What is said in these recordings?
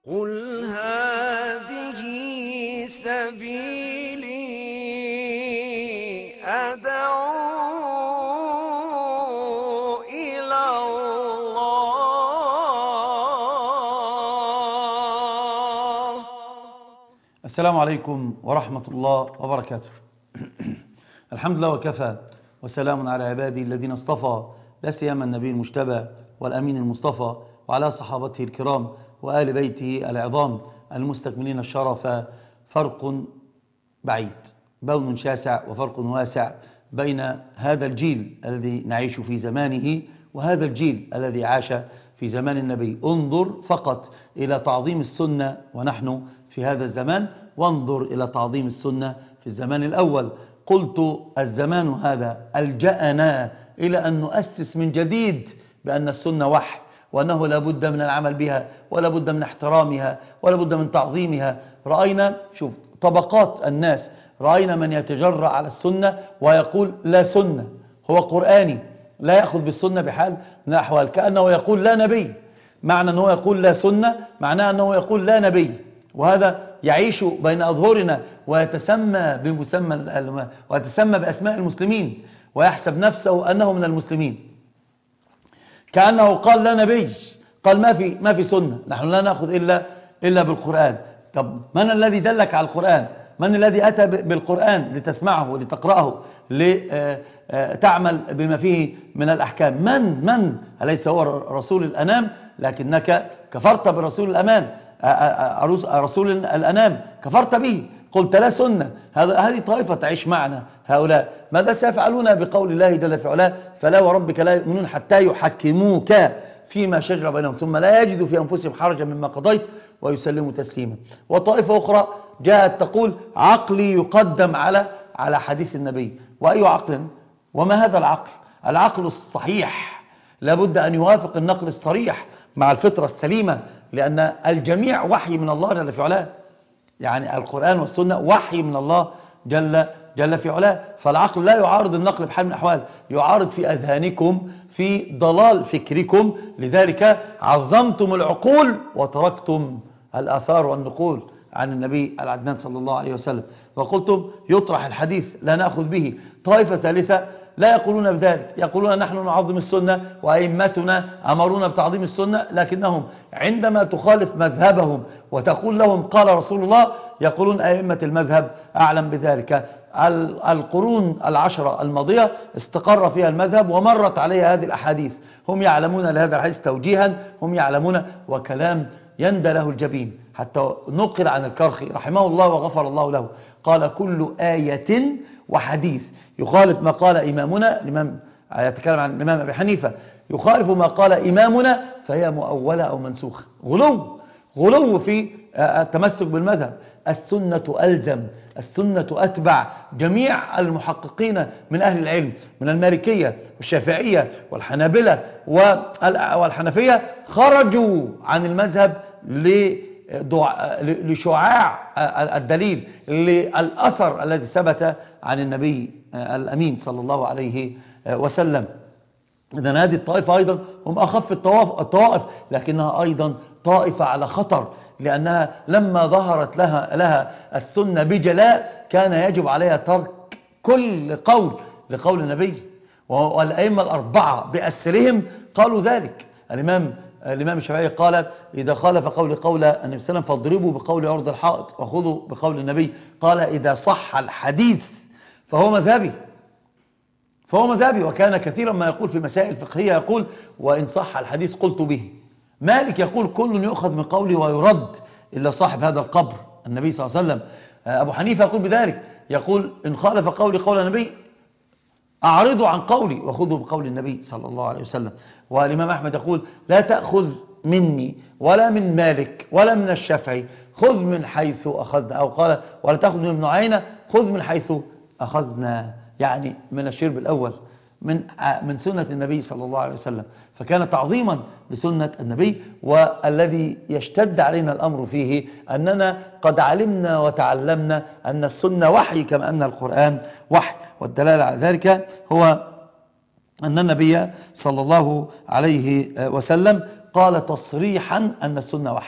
قل هذه سبيلي أدعو إلى الله. السلام عليكم ورحمة الله وبركاته. الحمد لله وكفى، وسلام على عبادي الذين اصطفى، لا سيما النبي المجتبى والأمين المصطفى، وعلى صحابته الكرام وآل بيته العظام المستكملين الشرف. فرق بعيد، بون شاسع وفرق واسع بين هذا الجيل الذي نعيش في زمانه وهذا الجيل الذي عاش في زمان النبي. انظر فقط إلى تعظيم السنة ونحن في هذا الزمان، وانظر إلى تعظيم السنة في الزمان الأول. قلت الزمان هذا ألجأنا إلى أن نؤسس من جديد بأن السنة وحي، وأنه لا بد من العمل بها، ولا بد من احترامها، ولا بد من تعظيمها. رأينا، شوف طبقات الناس، رأينا من يتجرأ على السنة ويقول لا سنة، هو قرآني، لا يأخذ بالسنة بحال من الأحوال، كأنه يقول لا نبي. معنى أنه يقول لا سنة معناه أنه يقول لا نبي، وهذا يعيش بين أظهرنا ويتسمى بأسماء المسلمين، ويحسب نفسه أنه من المسلمين، كأنه قال لا نبي، قال ما في سنة، نحن لا نأخذ إلا بالقرآن. طب من الذي دلك على القرآن؟ من الذي أتى بالقرآن لتسمعه ولتقرأه لتعمل بما فيه من الأحكام؟ من أليس هو رسول الأنام؟ لكنك كفرت برسول الأمان، رسول الأنام، كفرت به، قلت لا سنة. هذه طائفة تعيش معنا. هؤلاء ماذا سيفعلون بقول الله جل في علاه؟ فلا وربك لا يؤمنون حتى يحكموك فيما شجر بينهم ثم لا يجدوا في أنفسهم حرجا مما قضيت ويسلموا تسليما. وطائفة أخرى جاءت تقول عقلي يقدم على حديث النبي. وأي عقل؟ وما هذا العقل؟ العقل الصحيح لابد أن يوافق النقل الصريح مع الفطرة السليمة، لأن الجميع وحي من الله جل في علاه، يعني القرآن والسنة وحي من الله جل في علاه. فالعقل لا يعارض النقل بحال من الأحوال، يعارض في أذهانكم، في ضلال فكركم. لذلك عظمتم العقول وتركتم الآثار والنقول عن النبي العدنان صلى الله عليه وسلم، وقلتم يطرح الحديث لا نأخذ به. طائفة ثالثة لا يقولون بذلك، يقولون نحن نعظم السنة وأئمتنا أمرونا بتعظيم السنة، لكنهم عندما تخالف مذهبهم وتقول لهم قال رسول الله، يقولون أئمة المذهب أعلم بذلك. القرون العشرة الماضية استقر فيها المذهب ومرت عليها هذه الأحاديث، هم يعلمون لهذا الحديث توجيها، هم يعلمون، وكلام يندى له الجبين. حتى نقل عن الكرخي رحمه الله وغفر الله له، قال كل آية وحديث يخالف ما قال إمامنا، الإمام يتكلم عن الإمام أبي حنيفة، يخالف ما قال إمامنا فهي مؤولة أو منسوخة. غلو في التمسك بالمذهب. السنة ألزم، السنة أتبع. جميع المحققين من أهل العلم من المالكية والشافعية والحنابلة والحنفية خرجوا عن المذهب لشعاع الدليل، للأثر الذي ثبت عن النبي الأمين صلى الله عليه وسلم. إذن هذه الطائفة أيضا هم أخف الطوائف، لكنها أيضا طائفة على خطر، لأنها لما ظهرت لها السنة بجلاء كان يجب عليها ترك كل قول لقول النبي، والأئمة الأربعة بأسرهم قالوا ذلك. الإمام الشافعي قال إذا خالف قول النبي صلى الله عليه وسلم فاضربوا بقول عرض الحائط وخذوا بقول النبي. قال إذا صح الحديث فهو مذهبي. وكان كثيرا ما يقول في مسائل فقهية يقول وإن صح الحديث قلت به. مالك يقول كل يؤخذ من قوله ويرد إلا صاحب هذا القبر النبي صلى الله عليه وسلم. أبو حنيفة يقول بذلك، يقول إن خالف قولي قول النبي أعرضوا عن قولي وخذوا بقول النبي صلى الله عليه وسلم. والإمام أحمد يقول لا تأخذ مني ولا من مالك ولا من الشافعي، خذ من حيث أخذنا، أو قال ولا تأخذ من ابن عيينة، خذ من حيث أخذنا، يعني من الشرب الأول من سنة النبي صلى الله عليه وسلم. فكان تعظيما لسنة النبي. والذي يشتد علينا الأمر فيه أننا قد علمنا وتعلمنا أن السنة وحي كما أن القرآن وحي. والدلالة على ذلك هو أن النبي صلى الله عليه وسلم قال تصريحا أن السنة وحي.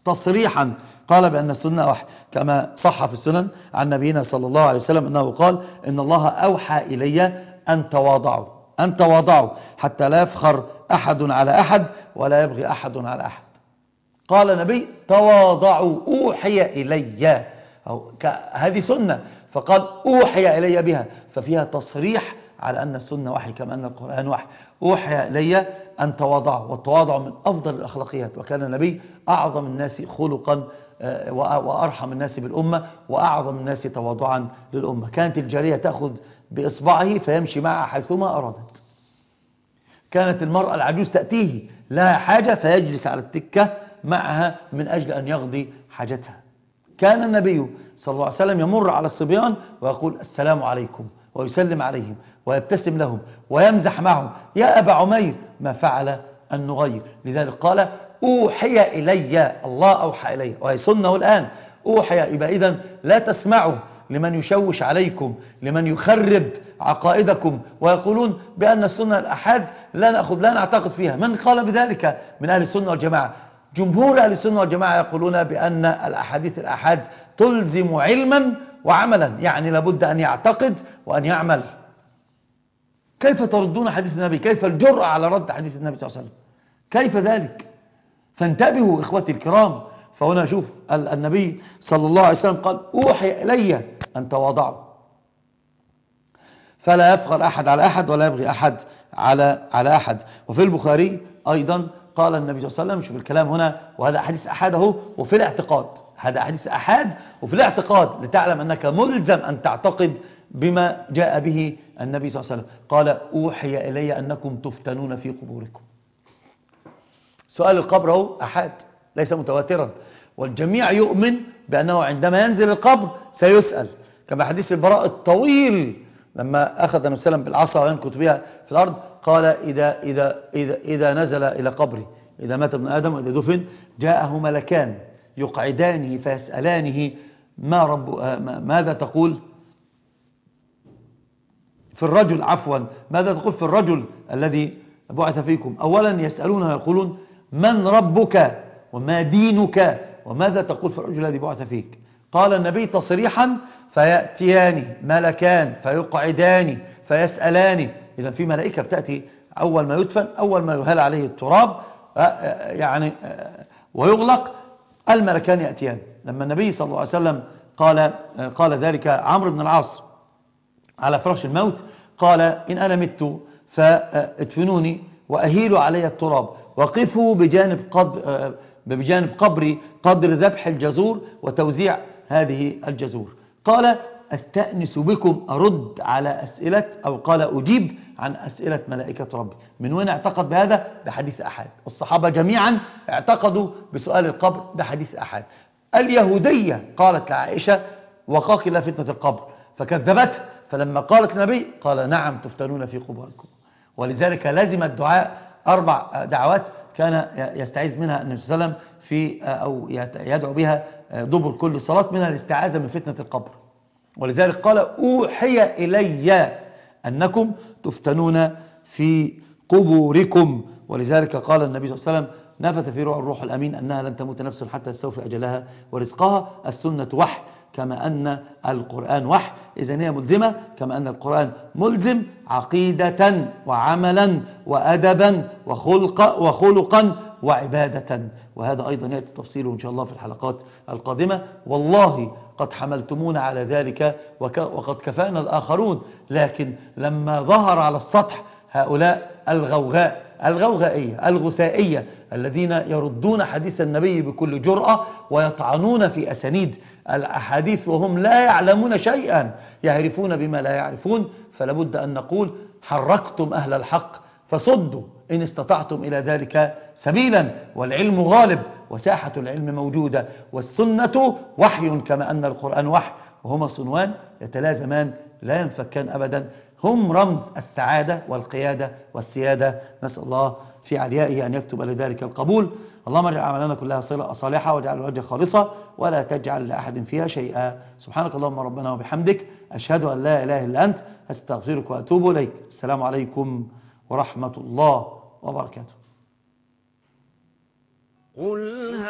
تصريحا قال بأن السنة وحي، كما صح في السنن عن نبينا صلى الله عليه وسلم أنه قال إن الله أوحى إلي أن تواضعوا حتى لا يفخر أحد على أحد ولا يبغي أحد على أحد. قال النبي تواضعوا أوحي إلي، هذه سنة، فقال أوحي إلي بها، ففيها تصريح على أن السنة وحي كما أن القرآن وحي. أوحي إلي أن تواضعوا، والتواضع من أفضل الأخلاقيات، وكان النبي أعظم الناس خلقا وأرحم الناس بالأمة وأعظم الناس تواضعا للأمة. كانت الجارية تأخذ بإصبعه فيمشي معها حيثما أرادت. كانت المرأة العجوز تأتيه لها حاجة فيجلس على التكة معها من أجل أن يقضي حاجتها. كان النبي صلى الله عليه وسلم يمر على الصبيان ويقول السلام عليكم ويسلم عليهم ويبتسم لهم ويمزح معهم. يا أبا عمير ما فعل النغير؟ لذلك قال أوحي إلي، الله أوحى إلي، وهي سنة الآن. أوحي، يبقى إذن لا تسمعوا لمن يشوش عليكم، لمن يخرب عقائدكم ويقولون بأن السنة الأحاد لا نعتقد فيها. من قال بذلك من أهل السنة والجماعة؟ جمهور أهل السنة والجماعة يقولون بأن الأحاديث الأحاد تلزم علما وعملا، يعني لابد أن يعتقد وأن يعمل. كيف تردون حديث النبي؟ كيف الجرأة على رد حديث النبي صلى الله عليه وسلم؟ كيف ذلك؟ فانتبهوا إخوتي الكرام. فهنا شوف النبي صلى الله عليه وسلم قال أوحي إلي أن تواضعوا فلا يفخر أحد على أحد ولا يبغي أحد على أحد. وفي البخاري أيضا قال النبي صلى الله عليه وسلم، شوف الكلام هنا، وهذا حديث أحاد اهو، وفي الاعتقاد هذا حديث أحاد وفي الاعتقاد لتعلم أنك ملزم أن تعتقد بما جاء به النبي صلى الله عليه وسلم. قال أوحي إلي أنكم تفتنون في قبوركم. سؤال القبر هو أحاد ليس متواترا، والجميع يؤمن بأنه عندما ينزل القبر سيسأل، كما حديث البراء الطويل لما أخذ النبي صلى الله عليه وسلم بالعصا وينكت بها في الأرض، قال إذا نزل إلى قبره، إذا مات ابن آدم وإذا دفن جاءه ملكان يقعدانه فيسألانه ماذا تقول في الرجل، ماذا تقول في الرجل الذي بعث فيكم؟ أولا يسألونه ويقولون من ربك وما دينك وماذا تقول في الرجل الذي بعث فيك؟ قال النبي تصريحا فيأتيان ملكان فيقعدان فيسألان. إذا في ملائكة بتأتي أول ما يدفن، أول ما يهال عليه التراب ويغلق، الملكان يأتيان. لما النبي صلى الله عليه وسلم قال ذلك عمرو بن العاص على فراش الموت، قال إن أنا مت فادفنوني وأهيلوا علي التراب وقفوا بجانب قبري قدر ذبح الجزور وتوزيع هذه الجزور. قال أستأنس بكم، أرد على أسئلة، أو قال أجيب عن أسئلة ملائكة ربي. من وين اعتقد بهذا؟ بحديث أحاد. الصحابة جميعا اعتقدوا بسؤال القبر بحديث أحاد. اليهودية قالت لعائشة وقاك الله فتنة القبر فكذبته، فلما قالت النبي قال نعم تفتنون في قبوركم. ولذلك لازم الدعاء 4 دعوات كان يستعيذ منها النبي صلى الله عليه وسلم أو يدعو بها دبر كل صلاة، منها الاستعاذة من فتنة القبر. ولذلك قال أوحي إلي أنكم تفتنون في قبوركم. ولذلك قال النبي صلى الله عليه وسلم نفث في روح الروح الأمين أنها لن تموت نفس حتى تستوفي أجلها ورزقها. السنة وحي كما أن القرآن وحي، إذن هي ملزمة كما أن القرآن ملزم عقيدة وعملا وأدبا وخلقا وعبادة. وهذا أيضا يأتي تفصيله إن شاء الله في الحلقات القادمة. والله قد حملتمونا على ذلك وقد كفانا الآخرون، لكن لما ظهر على السطح هؤلاء الغوغائية الغثائية الذين يردون حديث النبي بكل جرأة ويطعنون في أسانيد الأحاديث وهم لا يعلمون شيئا، يعرفون بما لا يعرفون. فلابد أن نقول حركتم أهل الحق فصدوا إن استطعتم إلى ذلك سبيلا، والعلم غالب وساحة العلم موجودة، والسنة وحي كما أن القرآن وحي، وهما صنوان يتلازمان لا ينفكان أبدا، هم رمز السعادة والقيادة والسيادة. نسأل الله في عليائه أن يكتب لذلك القبول. اللهم اجعل أعمالنا كلها صالحة واجعل الوجه خالصة ولا تجعل لأحد فيها شيئا. سبحانك اللهم ربنا وبحمدك، أشهد أن لا إله إلا أنت، أستغفرك وأتوب إليك. السلام عليكم ورحمة الله وبركاته. قل